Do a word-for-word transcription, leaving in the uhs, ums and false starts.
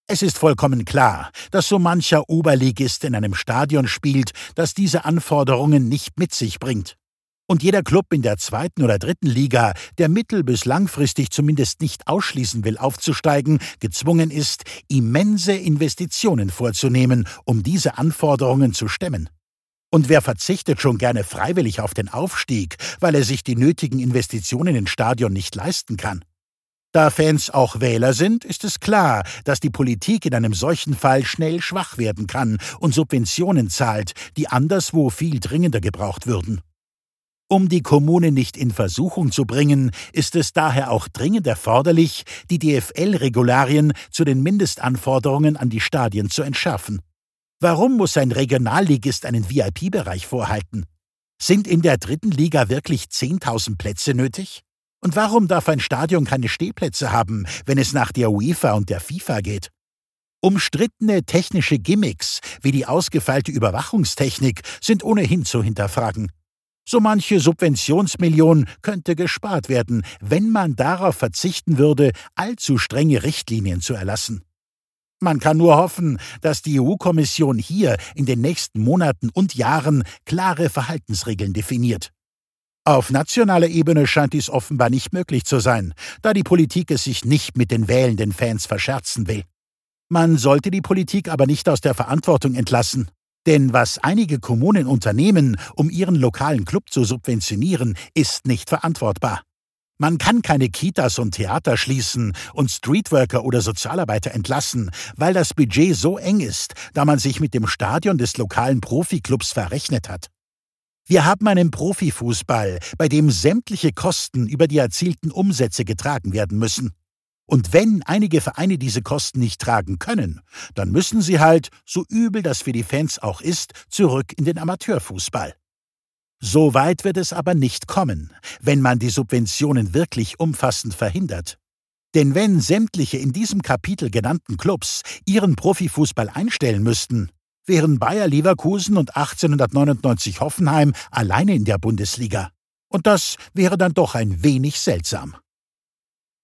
Es ist vollkommen klar, dass so mancher Oberligist in einem Stadion spielt, das diese Anforderungen nicht mit sich bringt. Und jeder Club in der zweiten oder dritten Liga, der mittel- bis langfristig zumindest nicht ausschließen will, aufzusteigen, gezwungen ist, immense Investitionen vorzunehmen, um diese Anforderungen zu stemmen. Und wer verzichtet schon gerne freiwillig auf den Aufstieg, weil er sich die nötigen Investitionen ins Stadion nicht leisten kann? Da Fans auch Wähler sind, ist es klar, dass die Politik in einem solchen Fall schnell schwach werden kann und Subventionen zahlt, die anderswo viel dringender gebraucht würden. Um die Kommune nicht in Versuchung zu bringen, ist es daher auch dringend erforderlich, die D F L-Regularien zu den Mindestanforderungen an die Stadien zu entschärfen. Warum muss ein Regionalligist einen V I P-Bereich vorhalten? Sind in der dritten Liga wirklich zehntausend Plätze nötig? Und warum darf ein Stadion keine Stehplätze haben, wenn es nach der UEFA und der FIFA geht? Umstrittene technische Gimmicks wie die ausgefeilte Überwachungstechnik sind ohnehin zu hinterfragen. So manche Subventionsmillion könnte gespart werden, wenn man darauf verzichten würde, allzu strenge Richtlinien zu erlassen. Man kann nur hoffen, dass die E U-Kommission hier in den nächsten Monaten und Jahren klare Verhaltensregeln definiert. Auf nationaler Ebene scheint dies offenbar nicht möglich zu sein, da die Politik es sich nicht mit den wählenden Fans verscherzen will. Man sollte die Politik aber nicht aus der Verantwortung entlassen. Denn was einige Kommunen unternehmen, um ihren lokalen Club zu subventionieren, ist nicht verantwortbar. Man kann keine Kitas und Theater schließen und Streetworker oder Sozialarbeiter entlassen, weil das Budget so eng ist, da man sich mit dem Stadion des lokalen Profiklubs verrechnet hat. Wir haben einen Profifußball, bei dem sämtliche Kosten über die erzielten Umsätze getragen werden müssen. Und wenn einige Vereine diese Kosten nicht tragen können, dann müssen sie halt, so übel das für die Fans auch ist, zurück in den Amateurfußball. So weit wird es aber nicht kommen, wenn man die Subventionen wirklich umfassend verhindert. Denn wenn sämtliche in diesem Kapitel genannten Clubs ihren Profifußball einstellen müssten, wären Bayer Leverkusen und achtzehnhundertneunundneunzig Hoffenheim alleine in der Bundesliga. Und das wäre dann doch ein wenig seltsam.